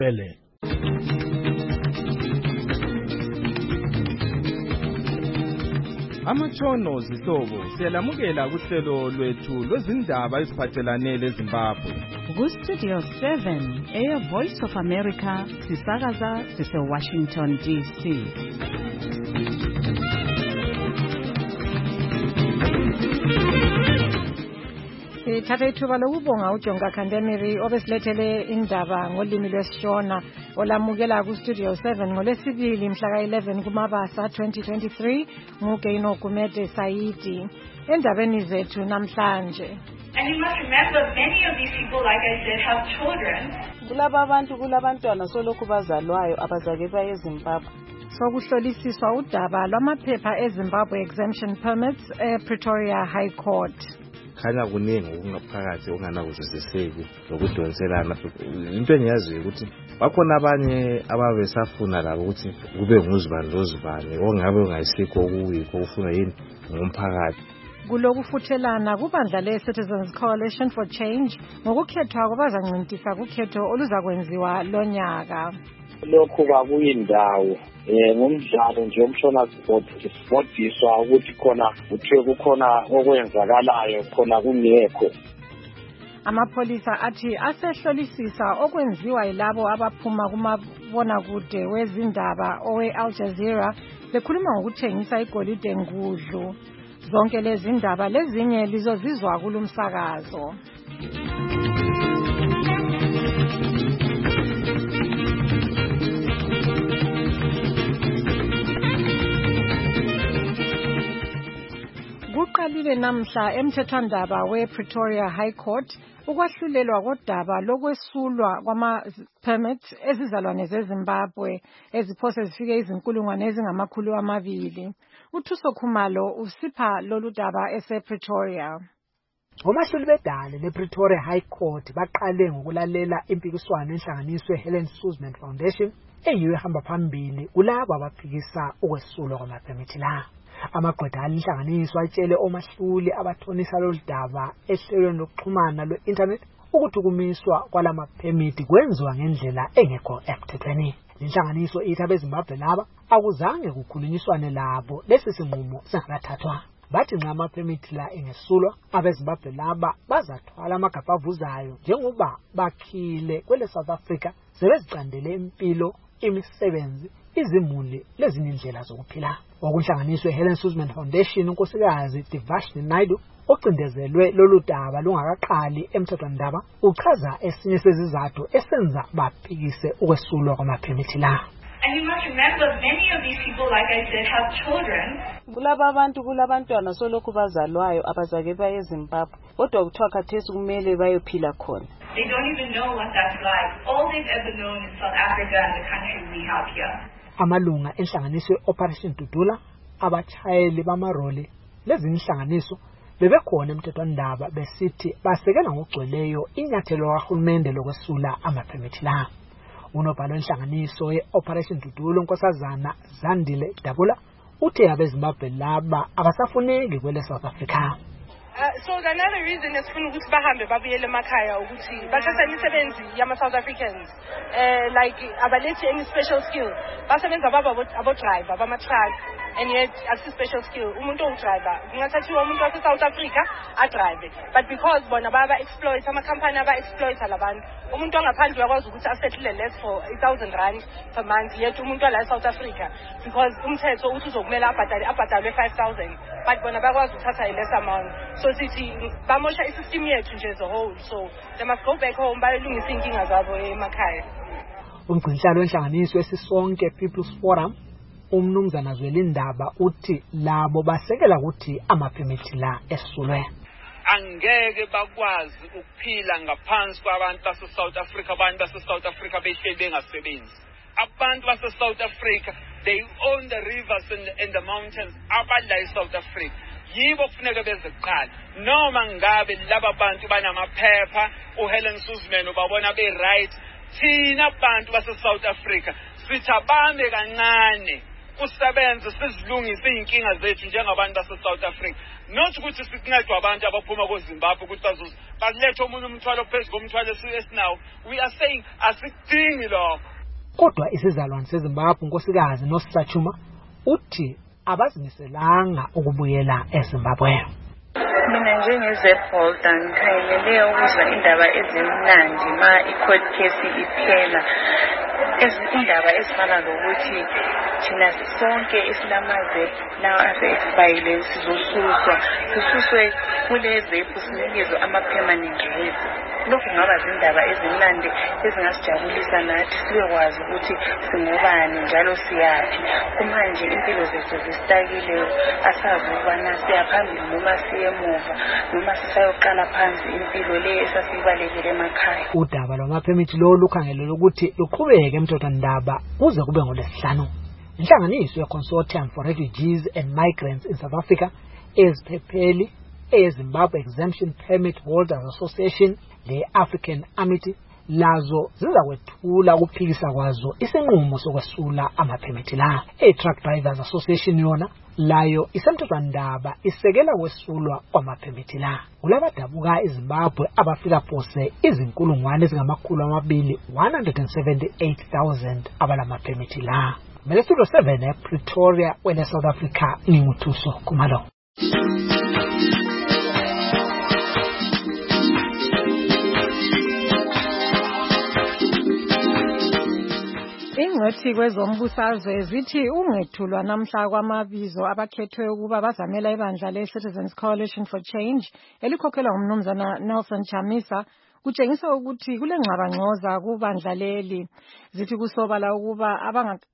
Bele. Amatshono zihlobo siyalamukela kuhlelo lwethu lwezindaba eziphathelane leZimbabwe. Ku-Studio 7, Air Voice of America, sisakaza sise-Washington, D.C. Sithatha ithuba lokubonga uJonga Khandemiri obesilethele indaba ngolimi lwesiShona olamukela ku-Studio 7 ngolwesibili mhla ka-11 kuMabasa 2023 nguGeino Gumede Saidi endabeni zethu namhlanje. And you must remember, many of these people, like I said, have children. Kulabantwana solokhu bazalwayo abazake baye eZimbabwe. Sokuhlolisiswa udaba lwamaphepha eZimbabwe exemption permits ePretoria High Court. Khanya kuningi okungaphakathi onganakuzwisiseki lokudonselana. Into engiyaziyo ukuthi bakhona abanye ababesafuna labo ukuthi kube nguzibani lozibani ongabe ungayisikho okuyikho ufuna yini ngomphakathi. Kulokufuthelana kubandla le-Citizens Coalition for Change ngokukhethwa kwabazancintiswa kukhetho oluzakwenziwa lonyaka. Lokhu kakuyindawo ngomdlalo nje umshona sifundiswa ukuthi khona kuthiwe kukhona okwenzakalayo khona kungekho. Amapholisa athi asehlolisisa okwenziwa yilabo abaphuma kumabonakude wezindaba owe-Al Jazeera bekhuluma ngokuthengisa igolide ngudlu. Zonke lezi ndaba lezinye lizozizwa kulumsakazo. Kuqalile namhla emthethwandaba wePretoria High Court ukwahlulelwa kodaba lokwesulwa kwama-permits ezizalwane zeZimbabwe eziphose zifike izinkulungwane ezingama-200. uThuso Khumalo usipha lolu daba esePretoria. Omahluli bedale lePretoria High Court baqale ngokulalela impikiswano enhlanganiswe Helen Suzman Foundation eyiyo ehamba phambili kulabo abaphikisa ukwesulwa kwama-permit la. Amagqwetha alinhlanganiso atshele omahluli abathonisa lolu daba ehlelweni lokuxhumana lwe-internet ukuthi ukumiswa kwalama-permit kwenziwa ngendlela engekho emthethweni. Inhlanganiso ithi abeZimbabwe laba akuzange kukhulunyiswane labo lesi sinqumo singakathathwa. Bathi nxa ama-permit la engesulwa abeZimbabwe laba bazathwala amagabha avuzayo njengoba bakhile kwele South Africa sebezicandele impilo, imisebenzi, izimuli lezinye indlela zokuphila. Okunhlanganiswe Helen Suzman Foundation unkosikazi Divashni Naidu ocindezelwe lolu daba lungakaqali emthethwandaba uchaza esinye sezizathu esenza baphikise ukwesulwa kwama-permit la. And you must remember, many of these people, like I said, have children. Kulabantwana solokhu bazalwayo abazake baye eZimbabwe. Kodwa kuthiwa khathesi kumele bayophila khona. They don't even know what that's like. All they've ever known is South Africa and the country we have here. Amalunga enhlanganiso Operation Dudula, abachayeli bamaroli, lezi inhlanganiso bebekhona emthethwandaba besithi basekela ngokugcweleyo inyathelo kahulumende lokwesula ama-permit la. Unobhala wenhlanganiso ye-Operation Dudula unkosazana Zandile Dabula uthe abeZimbabwe laba abasafuneki kwele South Africa. So another reason is ukuthi bahambe babuyele emakhaya ukuthi bathatha imisebenzi yama-South Africans like abalethi any special skill basebenza abo-driver bama-truck and yet akusi-special skill. Umuntu owudriver kungathathiwa umuntu wase-South Africa adrive, but because bona baba-exploit, amakhampani aba-exploita labantu, umuntu wangaphandle uyakwazi ukuthi asettle less for 1,000 rand per month, yet umuntu wala e-South Africa because umthetho uthi uzokumele abhadalwe 5,000, but bona bakwazi ukuthatha i-less amount. So sithi bamosha isystem yethu nje as a whole, so they must go back home bayolungisa inkinga zabo emakhaya. Umgcinhlalo wenhlanganiso esisonke People's Forum umnumzana Zwelindaba uthi labo basekela ukuthi ama-permit la esulwe. Angeke bakwazi ukuphila ngaphansi kwabantu base-South Africa, abantu base-South Africa behleli bengasebenzi. Abantu base-South Africa, they own the rivers and the mountains abadla e-South Africa. Yibo kufuneka beziqala noma ngabe laba bantu banamaphepha uHelen Suzman ubabona be-right. Thina abantu base-South Africa sithi abambe kancane kusebenze sizilungise inkinga zethu njengabantu base-South Africa, not ukuthi sikuncedwe abantu abaphuma koZimbabwe ukuthi balethe omunye umthwalo phezu komthwalo esinawo. We are saying asikudingi lokho. Kodwa isizalwane seZimbabwe unkosikazi Nosachuma uthi abazimiselanga ukubuyela eZimbabwe. Mina njenge-Zepholder ngikhangelele ukuzwa indaba ezimnandi ma i-court case iphela. Izindaba ezifana lokuthi thina sonke esilama-ZEP lawa ase-expire sisuswe kule ZEP sinikezwe ama-permanent residence. Lokhu kungaba zindaba ezimnandi ezingasijabulisa nathi sibekwazi ukuthi singobani njalo siyaphi. Kumanje impilo zethu zisitakile, asazi ukubana siyaphambili noma siyemuva noma sisayoqala phansi impilo le esasibalekele emakhaya. Udaba lwamaphemithi lo lukhangelelwe ukuthi luqhubeke emthethwandaba kuze kube ngoLwesihlanu. Inhlanganiso ye-Consortium for Refugees and Migrants in South Africa, eziphepheli eZimbabwe Exemption Permit Holders Association le-African Amity lazo zizakwethula ukuphikisa kwazo isinqumo sokwesula amaphemithi la. I-Truck Drivers Association yona layo isemthethwandaba isekela kwesulwa kwamaphemithi la. Kulabadabuka eZimbabwe abafika phose izinkulungwane ezingama-178,000 abalamaphemithi la. Mele Studio 7 ePretoria kwele South Africa nginguthuso Khumalo. Ingcwethi kwezombusazwe zithi ungethulwa namhla kwamabizo abakhethwe ukuba bazamela ibandla le-Citizens Coalition for Change elikhokhelwa ngumnumzana Nelson Chamisa kutshengisa ukuthi kulengxabangxoza kubandla leli. Zithi kusobala ukuba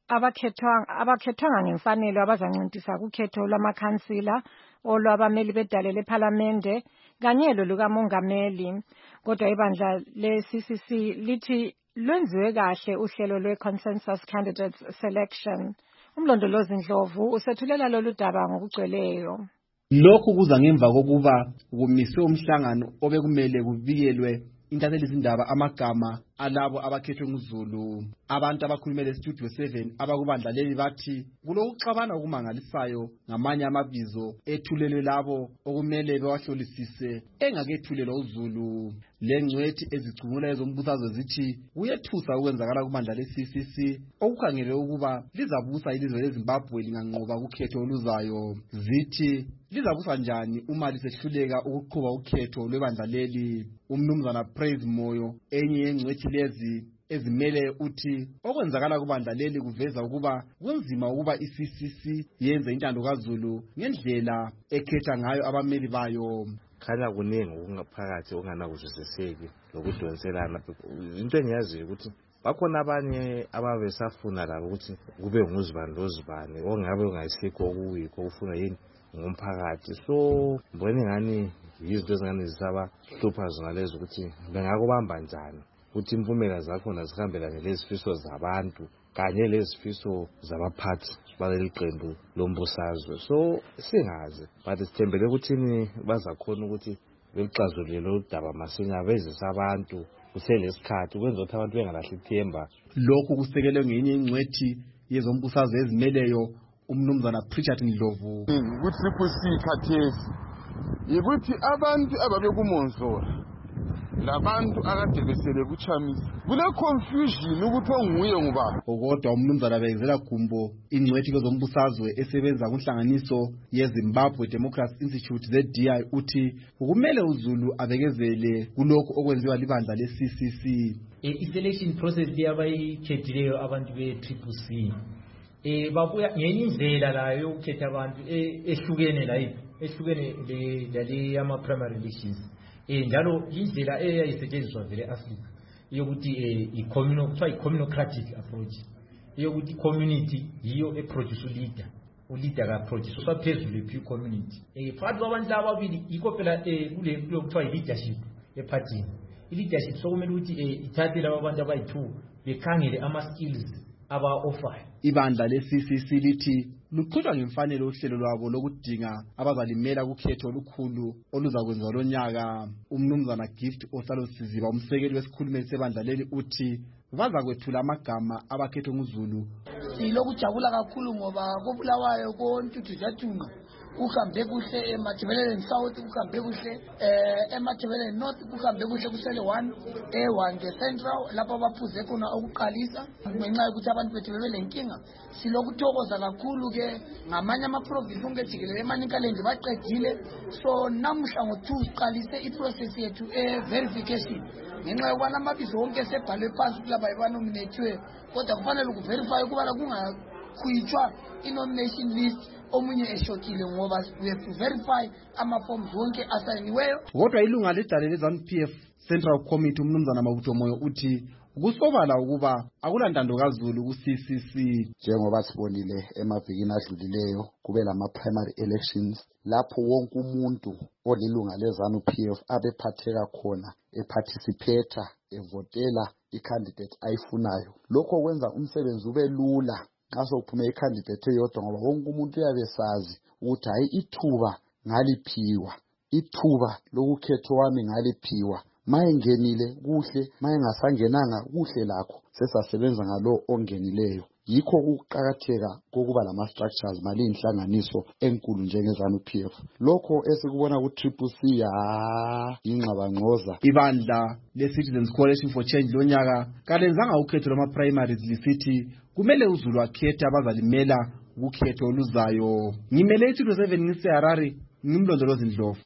abakhethwanga ngemfanelo abazancintisa kukhetho lwamakhansila olwabameli bedale lephalamende kanye lolukamongameli. Kodwa ibandla le-CCC lithi lwenziwe kahle uhlelo lwe-Consensus Candidates Selection. Umlondolozi Ndlovu usethulela lolu daba ngokugcweleyo. Lokhu kuza ngemva kokuba kumiswe umhlangano obekumele kubikelwe intatheli izindaba amagama alabo abakhethwe nguZulu. Abantu abakhulumele Studio 7 abakubandla leli bathi kulokuxabana okumangalisayo ngamanye amabizo ethulelwe labo okumele bewahlolisise engakethulelwa uZulu. Lengcwethi ezicungula ezombusazwe zithi kuyethusa ukwenzakala kubandla le-CCC okukhangelwe ukuba lizabusa ilizwe leZimbabwe linganqoba ukhetho oluzayo. Zithi lizabusa njani uma lisehluleka ukuqhuba ukhetho lwebandla leli. Umnumzana Praise Moyo enye yengcwethi lezi ezimele uthi okwenzakala kubandla leli kuveza ukuba kunzima ukuba i-CCC yenze intando kaZulu ngendlela ekhetha ngayo abameli bayo. Khanya kuningi okungaphakathi okunganakuzwisiseki lokudonselana. Into engiyaziyo ukuthi bakhona abanye ababesafuna labo ukuthi kube nguzibani lozibani ongabe ungayisikho okuyikho ufuna yini ngomphakathi. So mbone ngani yizinto ezingane zisabahlupha zona lezo ukuthi bengakubamba njani ukuthi impumela zakhona zihambelane lezifiso zabantu kanye lezifiso zabaphathi baleli qembu lombusazwe. So singazi but sithembele ukuthi bazakhona ukuthi belixazulule lo daba masinya bezisa abantu kuselesikhathi kwenza ukuthi abantu bengalahli ithemba. Lokhu kusekelwe ngenye ingcwethi yezombusazwe ezimeleyo umnumzana Pritchard Ndlovu. Ukuthi kusikhathesi yikuthi abantu ababekumonzora labantu akade besele kuChamisa kule confusion ukuthi onguye ngubani. Kodwa umnumzana bekezela Gumbo ingcwethi kwezombusazwe esebenza kunhlanganiso yeZimbabwe Democracy Institute ZDI uthi kumele uZulu abekezele kulokho okwenziwa libandla le-CCC. I-selection process leyabayikhethileyo abantu be-CCC babuya ngenye indlela layo yokukhetha abantu ehlukene ehlukene le ama-primary elections. Njalo indlela eyayisetshenziswa vele eAfrica yokuthi i-communocratic approach yokuthi community yiyo eproduce uleader ka-produce usaphezulu ephi community. Phakathi kwabantu laba ababili yikho phela kule kuthiwa i-leadership ephathini. I-leadership sokumele ukuthi ithathe laba abantu abayi-2 bekhangele ama-skills aba-offer. Ibandla le-CCC lithi luqhutshwa ngemfanelo uhlelo lwabo lokudinga abazalimela kukhetho olukhulu oluzakwenziwa lonyaka. Umnumzana Gift Osalo Siziba umsekeli wesikhulumeli sebandla leli uthi baza kwethula amagama abakhethwe nguZulu. Silokujabula kakhulu ngoba koBulawayo koNtuthu Jathunga kuhambe kuhle, eMatabeleland South kuhambe kuhle, eMatabeleland North kuhambe kuhle, kusele 1 A1 Central lapho abaphuze khona ukuqalisa ngenxa yokuthi abantu bethu bebelenkinga. Silokuthokoza kakhulu ke ngamanye ama-province ongejikelele eManicaland baqedile, so namuhla ngo-2 siqalise iprocess yethu verification ngenxa yokubana amabizo wonke sebhalwe phansi kulaba abanominathiwe, kodwa kufanele ukuverify ukubana kungakhwitshwa i-nomination list omunye eshokile ngoba we have to verify ama-forms wonke asayiniweyo. Kodwa ilunga ledale le-ZANU-PF Central Committee umnumzana Mabutho Moyo uthi kusobala ukuba akulantando kaZulu ku-CCC. Njengoba sibonile emavikini adlulileyo kube lama-primary elections lapho wonke umuntu olilunga le-ZANU-PF abephatheka khona eparticipate evotela i-candidate ayifunayo. Lokho kwenza umsebenzi ube lula nxa sokuphume i-candidate eyodwa ngoba wonke umuntu uyabesazi ukuthi hayi ithuba ngaliphiwa, ithuba lokukhetho wami ngaliphiwa, mayengenile kuhle, mayengasangenanga kuhle lakho sesasebenza ngalo ongenileyo. Yikho ukuqakatheka kokuba lama-structures malinhlanganiso enkulu njenge-ZANU-PF. Lokho esikubona ku-CCC ingxabangxoza. Ibandla le-Citizens Coalition for Change lonyaka kalenzanga ukhetho lwama-primaries lisithi kumele uZulu akhethe abazalimela ukhetho oluzayo. Ngimele iStudio 7 ngiseHarare, ngimlondolozi Ndlovu.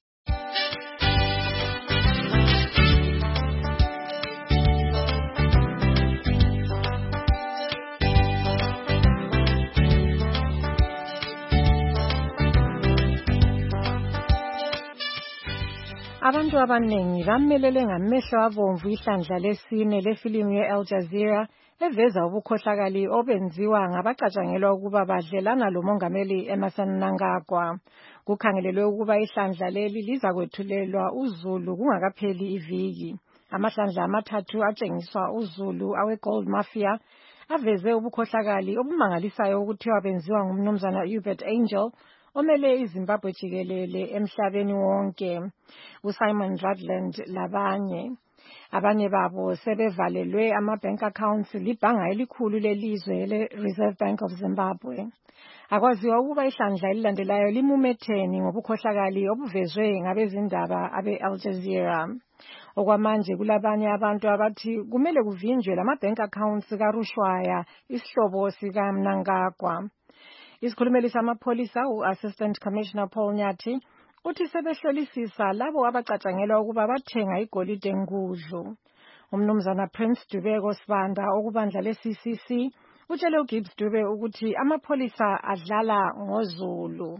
Abantu abaningi bamelele ngamehlo abomvu ihlandla lesine lefilimu ye-Al Jazeera eveza ubukhohlakali obenziwa ngabacatshangelwa ukuba badlelana lomongameli Emmerson Mnangagwa. Kukhangelelwe ukuba ihlandla leli liza kwethulelwa uZulu kungakapheli iviki. Amahlandla amathathu atshengiswa uZulu awe-Gold Mafia aveze ubukhohlakali obumangalisayo ukuthiwa benziwa ngumnumzana Hubert Angel omele iZimbabwe jikelele emhlabeni wonke, uSimon Rutland labanye. Abanye babo sebevalelwe ama-bank accounts libhanga elikhulu lelizwe le-Reserve Bank of Zimbabwe. Akwaziwa ukuba ihlandla elilandelayo limumetheni ngobukhohlakali obuvezwe ngabezindaba abe-Al Jazeera. Okwamanje kulabanye abantu abathi kumele kuvinjwe lama-bank accounts kaRushwaya, isihlobo sikaMnangagwa. Isikhulumeli samapholisa u-Assistant Commissioner Paul Nyathi uthi sebehlolisisa labo abacatshangelwa ukuba bathenga igolide ngudlu. Umnumzana Prince Dube Sibanda okubandla le-CCC utshele uGibbs Dube ukuthi amapholisa adlala ngoZulu.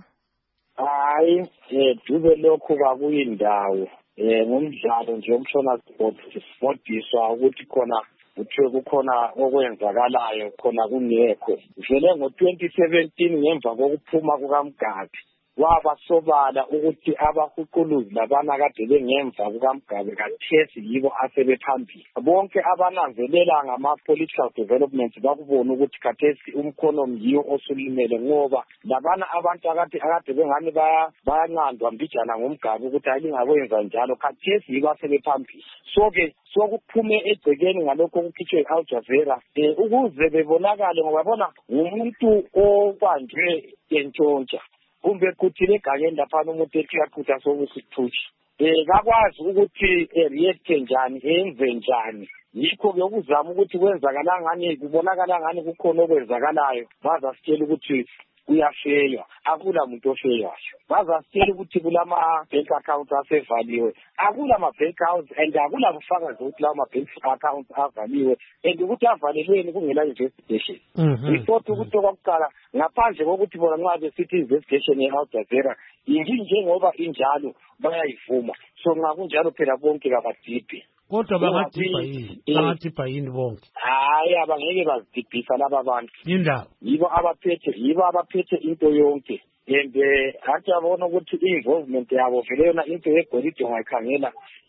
Hayi, Dube lokhu kakuyindawo. Ngumdlalo nje umshona sifundiswa ukuthi khona uthe kukhona okwenzakalayo khona kungekho. Vele ngo-2017 ngemva kokuphuma kukaMgabe wabasobala ukuthi abahuquluzi labana kade bengemva kukaMgabe kathesi yibo asebephambili. Bonke abananzelela ngama-political developments bakubona ukuthi kathesi umkhono yiwo osulimele ngoba labana abantu akade bengani bayanqandwa mbijana ngomGabe ukuthi ayingakwenza njalo kathesi yibo asebephambili. So-ke sokuphume egcekeni ngalokho okukhitshwe i-Al Jazeera ukuze bebonakale ngoba bona ngumuntu obanjwe entshontsha. Kumbe kuthi legangeni laphana umuntu ekhiyaqutha sokusithushi. Kakwazi ukuthi react njani, enze njani. Yikho-ke ukuzama ukuthi kwenzakala ngani, kubonakala ngani kukhona okwenzakalayo. Bazasitshela ukuthi kuyafeywa, akula muntu ofeywayo. Bazasitshela ukuthi kulama-bank accounts asevaliwe. Akula ma-bank accounts and akula bufakazi ukuthi lawo ma-bank accounts avaliwe and ukuthi avalelweni kungela investigation. Report ukuthi okokuqala ngaphandle kokuthi bona nxa besithi investigation ye-Al Jazeera njengoba injalo bayayivuma. So ngakunjalo phela bonke kabadibhi. Kodwa bangadibha yini bonke? Hayi, abangeke bazidibhisa laba bantu. Indaba yibo abaphethe into yonke. And athi abona ukuthi i-involvement yabo vele yona into yegolide ungayikhangela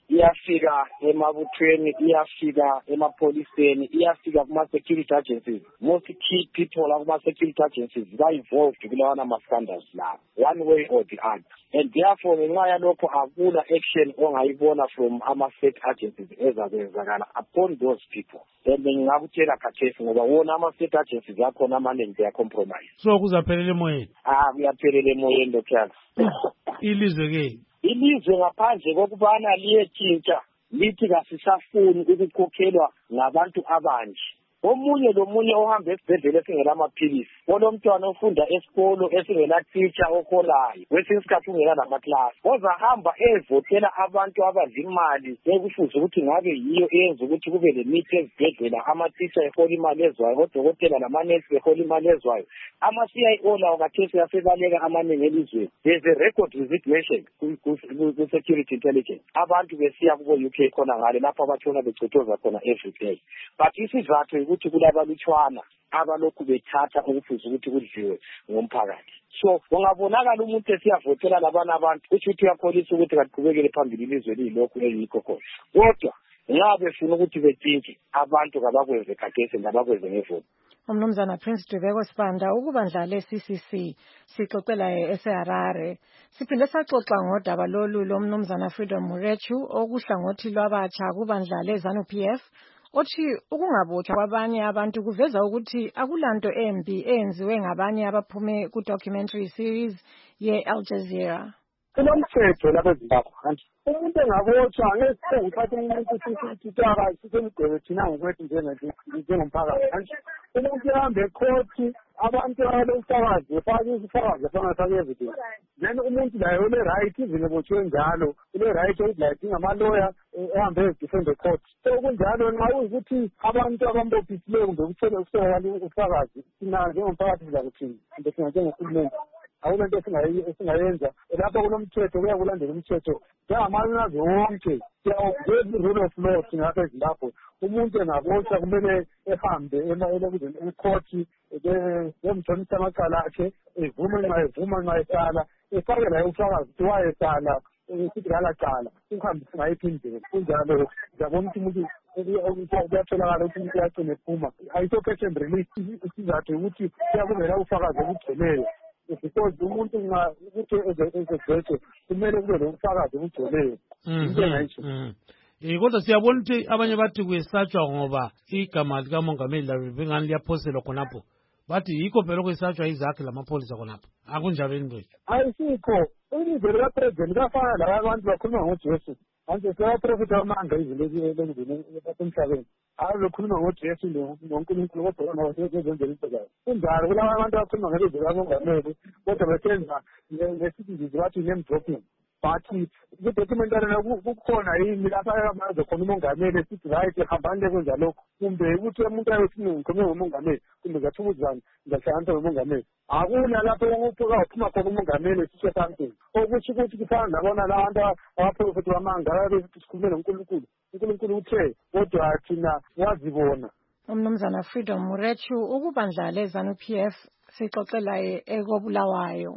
iyafika emabuthweni, iyafika emapoliseni, iyafika kuma-security agencies. Most key people kuma-security agencies ba-involved kulawana ma-scandals lawo, one way or the other. And therefore, ngenxa yalokho akula action ongayibona from ama-state agencies ezakwenzakala upon those people. And ngingakutshela khathesi ngoba wona ama-state agencies akhona amaningi they are compromised. So kuzaphelela emoyeni? Kuyaphelela emoyeni lokhuyana. Ilizwe-ke? Ilizwe ngaphandle kokubana liyetintsha lithi kasisafuni ukukhokhelwa ngabantu abanje. Omunye lomunye ohamba esibhedlela esingela amaphilisi, olomntwana ofunda esikolo esingela teacher okholayo, kwesinye isikhathi ungela namaklasi, ozahamba evotela abantu abadla imali ekufuze ukuthi ngabe yiyo eyenza ukuthi kube lemithi ezibhedlela, ama-teacher ehola imali ezwayo, odokotela lamanesi behola imali ezwayo, ama-CIO lawo kathesi yasebaleka amaningi elizweni. There's a record resignation ku-security intelligence. Abantu besiya kubo-UK khona ngale lapho abatshona becotoza khona every day. But isizathu ukuthi kulabalutshwana abalokhu bethatha okufuze ukuthi kudliwe ngomphakathi. So ungabonakala umuntu esiyavotela labana abantu kusho ukuthi uyakholisa ukuthi kaqhubekele phambili ilizwe lilokhu eyikho khona. Kodwa ngabe funa ukuthi bethinke abantu kabakwenze khathesi ndabakwenze ngevoti. Umnumzana Prince Dubeko Sibanda ukubandla le-CCC sixoxela eseHarare. Siphinde saxoxa ngodaba lolu lomnumzana Freedom Murechu okuhlangothi lwabatsha kubandla le-ZANU-PF. Othi ukungabotshwa kwabanye abantu kuveza ukuthi akulanto embi eyenziwe ngabanye abaphume ku-documentary series ye-Al Jazeera. Kunomthetho lapha eZimbabwe. Umuntu engabotshwa ngeke uthathe umuntu sisitaba sisemgwebe thina ngokwethu njengomphakathi. Umuntu ehambe ekhothi abantu abalomsakazi befake isifakazi efana evidence. Then umuntu laye une-right even ebotshiwe njalo, une-right ukuthi laye dingamaloya ehambe ezidefend the court. So kunjalo nxa uyikuthi abantu abambophisileyo kumbe kuthele ukusebenzisa ubufakazi thina njengomphakathi sizakuthini kumbe sinjengohulumende. Awulento esingayenza lapho kunomthetho kuyakulandela umthetho njengamazwe wonke rule of law singapha eZimbabwe. Umuntu engabotshwa kumele ehambe ekhothi emthonisa amacala akhe evuma nxa esala efake laye ufakazi ukuthi wayesala ukuthi kalacala uhambe singayiphi indlela kunjalo ngiyabona ukuthi umuntu kuyatholakala ukuthi umuntu uyagcina ephuma ayisokhethe release isizathu ukuthi kuyakuvela ufakazi obugcweleyo. Because umuntu ukuthi ezegcwele kumele kube lomfakazi obugcweleyo. Kodwa siyabona ukuthi abanye bathi kuyesatshwa ngoba igama likamongameli lalo bengani liyaphoselwa khonapho. Bathi yikho phela kuyesatshwa izakhe lamapholisa khonapho. Akunjalo entwethu. Ayisikho. Ilizwe likaPresident kafana laba abantu bakhuluma ngoJesu. Manje sebaprofita amanga izinto emhlabeni. Abekhuluma ngoJesu ngoNkulunkulu kodwa nabasebenzela izinto. Kunjalo kulaba abantu abakhuluma ngebizo likamongameli kodwa besenza nesithi bathi name dropping. Bathi kudocumentary kukhona yini lapha amazwe khona umongameli esithi right hambani kwenza lokho kumbe ukuthi umuntu ayothini ngikhuluma ngomongameli kumbe ngathukuzana ngahlanganisa nomongameli. Akuna lapho uphuma khona umongameli sisho something okuthi kufana nabona labantu abaprofeti bamanga bethi sikhulume noNkulunkulu. uNkulunkulu uthe kodwa thina wazibona. Umnumzana Freedom Murechu ukubandla le-ZANU-PF sixoxela ekobulawayo.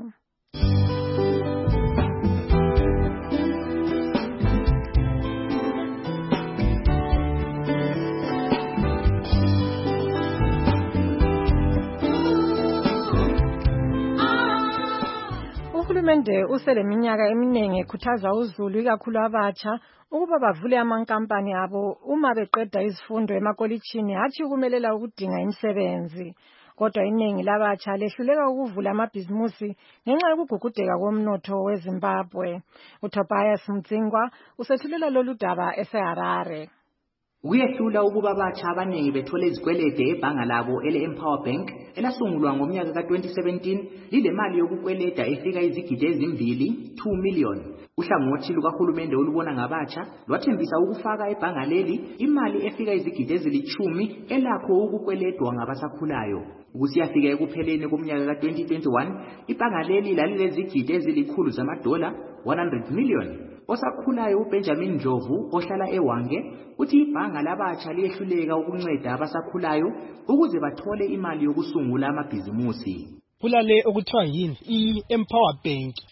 Uhulumende useleminyaka eminingi ekhuthaza uZulu ikakhulu abatsha ukuba bavule amankampani abo uma beqeda izifundo emakolitshini hatshi ukumelela ukudinga imisebenzi. Kodwa iningi labatsha lehluleka ukuvula amabhizimusi ngenxa yokugugudeka komnotho weZimbabwe. uTobias Mtsingwa usethulela lolu daba eseHarare. Kuyehlula ukuba abatsha abaningi bethole izikwelede ebhanga labo ele-Empower Bank elasungulwa ngomnyaka ka-2017 lilemali yokukweleda efika izigidi ezimbili 2 million. Uhlangothi lukahulumende olubona ngabatsha lwathembisa ukufaka ebhanga leli imali efika izigidi ezili-10 elakho ukukweledwa ngabasakhulayo. Kusiyafika ekupheleni komnyaka ka-2021 ibhanga leli lalilezigidi ezili-100 zamadola 100 million. Osakhulayo uBenjamin Ndlovu ohlala eWange uthi ibhanga labatsha liyehluleka ukunceda abasakhulayo ukuze bathole imali yokusungula amabhizimusi. Kulale okuthiwa yini i-Empower Bank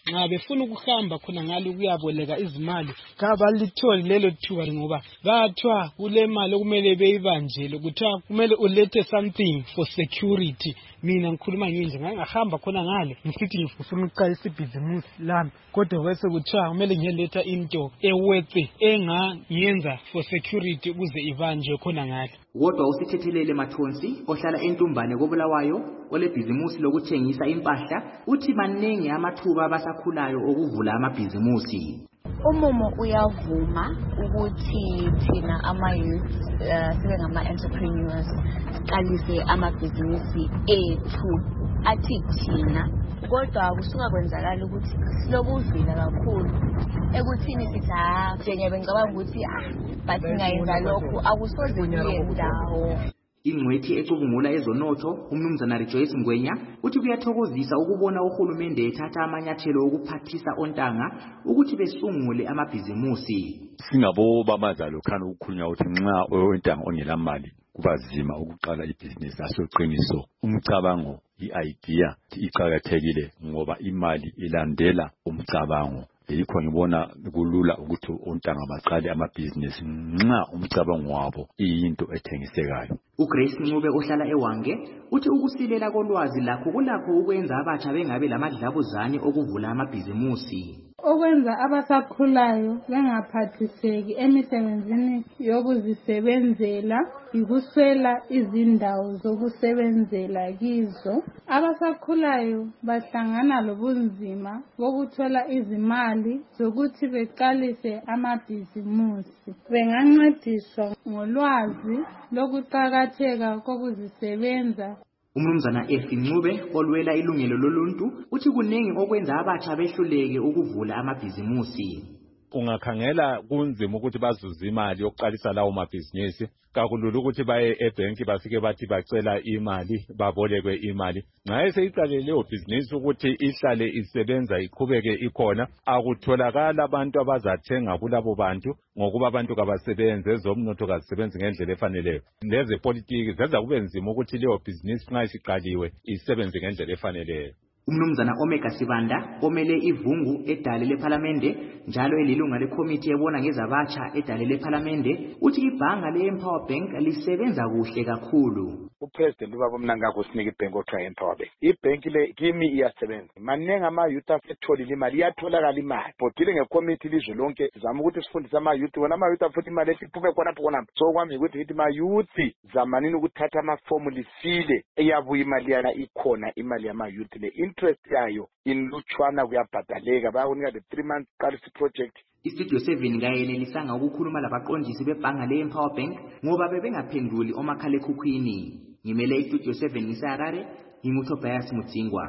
nxa befuna ukuhamba khona ngalo kuyaboleka izimali kabalitholi lelo thuba ngoba bathiwa kule mali okumele beyibanjele kuthiwa kumele ulethe something for security. Mina ngikhuluma nje ngahamba khona ngale ngisithi ngifuna ukuqalisa ibhizimusi lami kodwa bese kuthiwa kumele ngiletha into eworth engangenza for security ukuze ibanjwe khona ngale. Kodwa usithethelele Mathonsi ohlala eNtumbane koBulawayo olebhizimusi lokuthengisa impahla uthi maningi amathuba abasakhulayo okuvula amabhizimusi. Umumo uyavuma ukuthi thina ama-youth sibe ngama-entrepreneurs siqalise amabhizinisi ethu athi thina, kodwa kusuka kwenzakala ukuthi silokuvila kakhulu ekuthini sithi njengebe ngicabanga ukuthi bathi ngayenza lokhu akusoze kuye ndawo. Ingwethi ecubungula ezonotho umnumzana Rejoice Ngwenya uthi kuyathokozisa ukubona uhulumende ethatha amanyathelo okuphathisa ontanga ukuthi besungule amabhizimusi. Singabo bamazalo khana ukukhulunywa ukuthi nxa ontanga ongela mali kuba nzima ukuqala ibhizinisi. Asoqiniso umcabango i-idea iqhakathekile ngoba imali ilandela umcabango. Yikho ngibona kulula ukuthi ontanga baqale amabhizinisi nxa umcabango wabo iyinto ethengisekayo. uGrace Ncube ohlala eWange uthi ukusilela kolwazi lakho kulakho ukwenza abatsha bengabe lamadlabuzane okuvula amabhizimusi. Okwenza abasakhulayo bengaphathiseki emisebenzini yokuzisebenzela ikuswela izindawo zokusebenzela kizo. Abasakhulayo bahlangana lobunzima bokuthola izimali zokuthi beqalise amabhizimusi. Bengancediswa ngolwazi lokuqakatheka kokuzisebenza. Umnumzana Efi Ncube olwela ilungelo loluntu uthi kuningi okwenza abatsha behluleke ukuvula amabhizimusi. Ungakhangela kunzima ukuthi bazuze imali yokuqalisa lawo mabhizinisi, kakulula ukuthi baye ebank bafike bathi bacela imali babolekwe imali. Nxa seyiqale leyo bhizinisi ukuthi ihlale isebenza iqhubeke ikhona, akutholakala abantu abazathenga kulabo bantu ngokuba abantu kabasebenze ezomnotho kazisebenzi ngendlela efaneleyo. Leze politiki zenza kube nzima ukuthi leyo bhizinisi nxa isiqaliwe isebenze ngendlela efaneleyo. Umnumzana Omega Sibanda omele ivungu edale lePhalamende njalo elilunga lekomiti ebona ngezabatsha edale lePhalamende uthi ibhanga leEmpower Bank lisebenza kuhle kakhulu. uPresident ubaba Mnangagwa usinika ibhenki okuthiwa Empower Bank. Ibhenki le kimi iyasebenza. Maningi ama-youth asetholile imali, iyatholakala imali. Bhodile ngekomiti ilizwe lonke zama ukuthi sifundise ama-youth, wona ama-youth afuna imali esiphume khonapho khonapho. So kwami ukuthi ngithi ma-youth zamanini ukuthatha amafomu lisile eyabuya imali yana ikhona imali yama-youth le. Interest yayo inlutshwana kuyabhadaleka, bayakunika the 3 months qalisi project. Istudio 7 kayenelisanga ukukhuluma labaqondisi bebhanga leEmpower Bank ngoba bebengaphenduli omakhalekhukhwini. Ngimele istudio 7 ngiseHarare, nginguTobias Mutsingwa.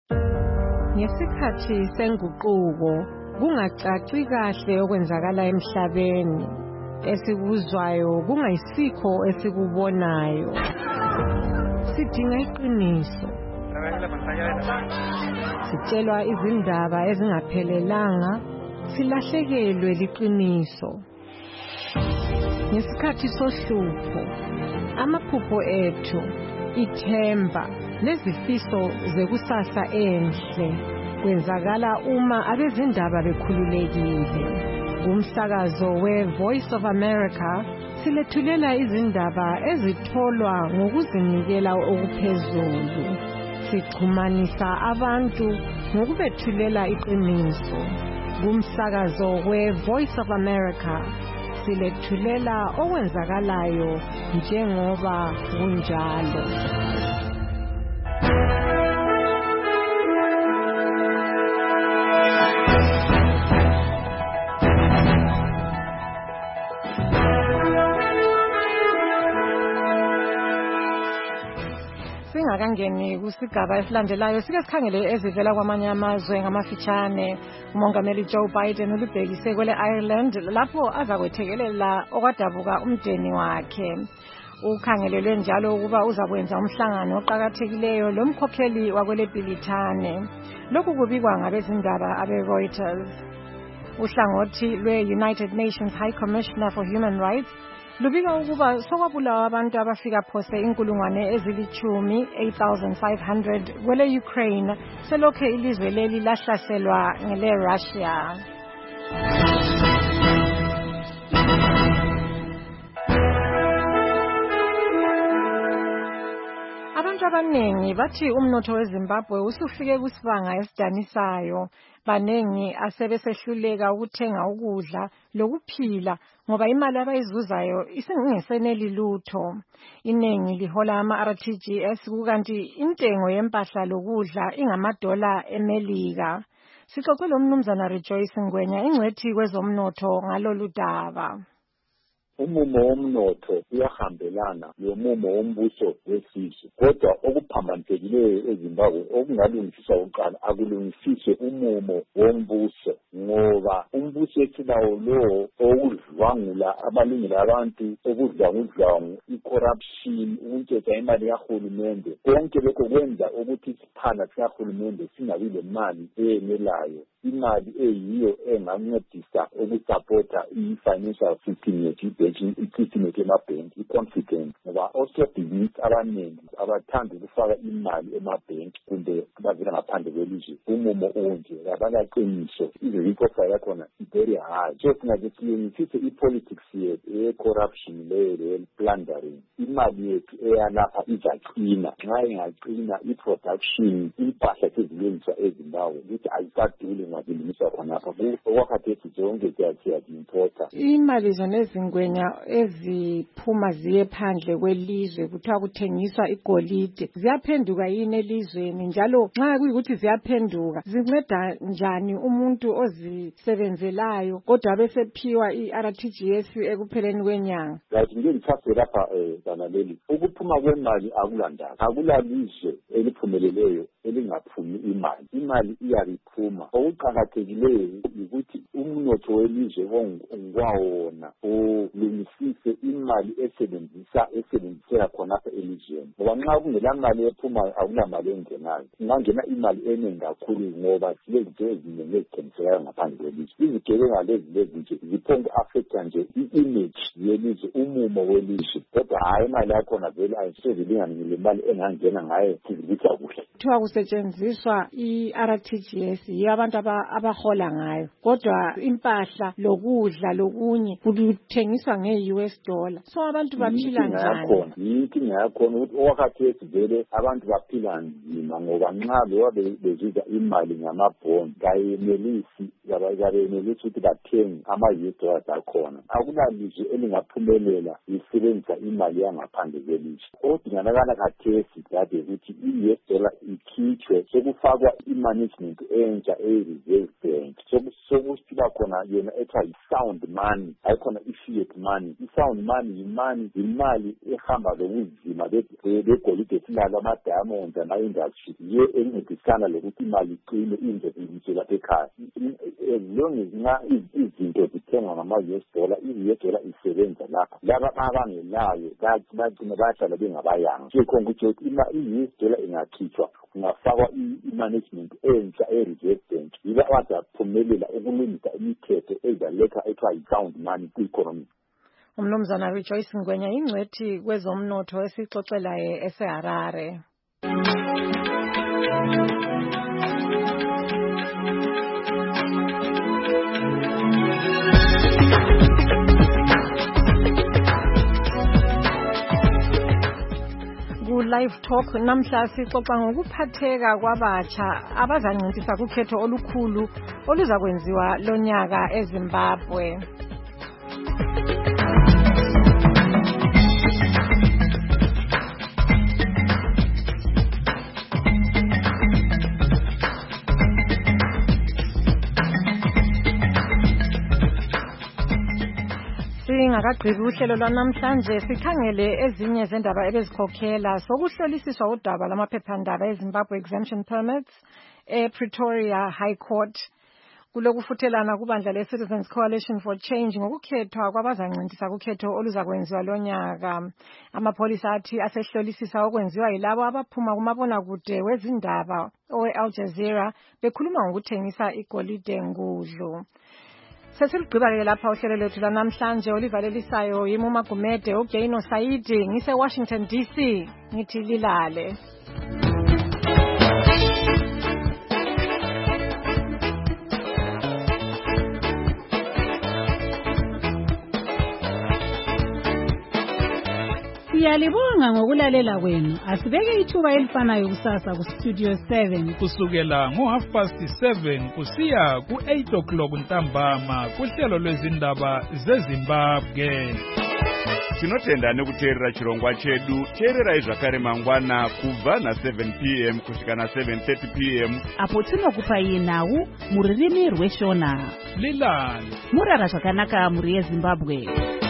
Ngesikhathi senguquko kungacaci kahle okwenzakala emhlabeni, esikuzwayo kungayisikho esikubonayo. Sidinga iqiniso. Sitshelwa izindaba ezingaphelelanga, silahlekelwe liqiniso. Ngesikhathi sohlupho, amaphupho ethu, ithemba nezifiso zekusasa enhle kwenzakala uma abezindaba bekhululekile. Umsakazo we-Voice of America silethulela izindaba ezitholwa ngokuzinikela okuphezulu. Sixhumanisa abantu ngokubethulela iqiniso. Kumsakazo we-Voice of America silethulela okwenzakalayo njengoba kunjalo. Singakangeni kusigaba esilandelayo sike sikhangele ezivela kwamanye amazwe ngamafitshane. Umongameli Joe Biden ulibhekise kwele Ireland lapho azakwethekelela okwadabuka umndeni wakhe. Ukhangelelwe njalo ukuba uzakwenza umhlangano oqhakathekileyo lomkhokheli wakwele Bhilithane. Lokhu kubikwa ngabezindaba abe-Reuters. Uhlangothi lwe-United Nations High Commissioner for Human Rights lubika ukuba sokwabulawa abantu abafika phose 8,500 kwele Ukraine selokhe ilizwe leli lahlaselwa ngele Russia. Abantu abanengi bathi umnotho weZimbabwe usufike kusibanga esidanisayo. Banengi asebesehluleka ukuthenga ukudla lokuphila ngoba imali abayizuzayo isingeseneli lutho. Inengi lihola ama-RTGS kukanti intengo yempahla lokudla ingamadola eMelika. Sixoxe lo mnumzana Rejoice Ngwenya ingcwethi kwezomnotho ngalolu daba. Umumo womnotho uyahambelana nomumo wombuso wesizwe, kodwa okuphambanisekileyo eZimbabwe okungalungisiswa oqala akulungisiswe umumo wombuso, ngoba umbuso esilawo lo okudlwangula amalungelo abantu, okudlwangudlwangu, i-corruption, ukuntshetsha imali kahulumende, konke lokho kwenza ukuthi isiphana sikahulumende singabi lemali eyenelayo, imali eyiyo engancedisa ukusapota i-financial system yethu, i-system yethu emabhenki, i-confidence, ngoba osomabhizinisi abaningi abathanda ukufaka imali emabhenki kumbe bavela ngaphandle kwelizwe. Umumo unje abalaqiniso, i-recovery yakhona very high. So singaze silungisise i-politics yethu ye-corruption leyo plundering, imali yethu eyalapha izaqina. Nxa ingaqina i-production, impahla sezilungiswa eZimbabwe ukuthi ayisaduli ngazilungiswa khonapha. Okwakhathesi zonke siyazimporta. Imali zona ezingwenya eziphuma ziye phandle kwelizwe kuthiwa kuthengiswa igolide ziyaphenduka yini elizweni, njalo nxa kuyikuthi ziyaphenduka zinceda njani umuntu ozisebenzelayo kodwa besephiwa i-RTGS ekupheleni kwenyanga? Ngithase lapha dana leli ukuphuma kwemali akulandaba, akulalizwe eliphumeleleyo elingaphumi imali. Imali iyariphuma. Okuqakathekileyo ukuthi umnotho welizwe ongwawona ulungisise imali esebenzisela khonapha elizweni, ngoba nxa kungela mali ephumayo akulamali engenayo. Kungangena imali eningi kakhulu ngoba silezinto eziningi ezithengisekayo ngaphandle kwelizwe. Izigebenga lezi nje ziphongu-affecta nje i-image yelizwe, umumo welizwe, kodwa hayi imali yakhona vele ayisezilingani ngale mali engangena ngayo sizilisa kuhle. Kuthiwa kusetshenziswa i-RTGS yiyo abantu abahola ngayo, kodwa impahla lokudla lokunye kuthengiswa nge-US dollar. So abantu baphila njani? Inkinga yakhona ukuthi okwakhathesi vele abantu baphila nzima ngoba nxa loba bezuza imali ngamabhondi kayenelisi ukuthi bathenge ama-US dollars akhona. Akulalizwe elingaphumelela lisebenzisa imali yangaphandle kwelizwe. Odinganakala khathesi kade ukuthi i-US dollar ikhitshwe, sekufakwa i-management entsha e-Reserve Bank, sokusiba khona yona ethiwa yi-sound money, hayikhona i-fiat money. I-sound money yimali ehamba lokuzima begolide silalo ama-diamonds ama-industry, yiyo encedisana lokuthi imali iqine inze ilizwe lapha ekhaya. As long as nxa izinto zithengwa ngama-US dollar, i-US dollar isebenza lapha. Laba abangelayo bagcina bahlala bengabayanga. Sekhona ukuthi i-US dollar ingakhitshwa kungafakwa i-management entsha e-Reserve Bank, yibo abazaphumelela ukulungisa imithetho ezaletha ethiwa yi-sound money kwi-economy. Umnumzana Rejoice Ngwenya ingcwethi kwezomnotho esixoxelayo eseHarare. Live Talk namhla sixoxa ngokuphatheka kwabatsha abazancintiswa kukhetho olukhulu oluzakwenziwa lonyaka eZimbabwe. Singakagqibi uhlelo lwanamhlanje sikhangele ezinye zendaba ebezikhokhela sokuhlolisiswa udaba lamaphephandaba eZimbabwe exemption permits ePretoria High Court. Kulokufuthelana kubandla le-Citizens Coalition for Change ngokukhethwa kwabazancintiswa kukhetho oluzakwenziwa lonyaka. Amapholisa athi asehlolisisa okwenziwa yilabo abaphuma kumabonakude wezindaba owe-Al Jazeera bekhuluma ngokuthengisa igolide ngudlu. Sesilugqiba-ke lapha uhlelo lethu lanamhlanje olivalelisayo yimi uMagumede, uGaino Saidi, ngise-Washington DC, ngithi lilale. Siyalibonga ngokulalela kwenu. Asibeke ithuba elifanayo kusasa ku Studio 7 kusukela ngo7:30 kusiya ku8 ntambama kuhlelo lwezindaba zeZimbabwe. Tinotenda nekuteerera chirongwa chedu. Teererai zvakare mangwana kubva na7 p.m. kusvika na7:30 p.m. apo tinokupai nhau mururimi rweshona. Lilani murara zvakanaka muri yeZimbabwe.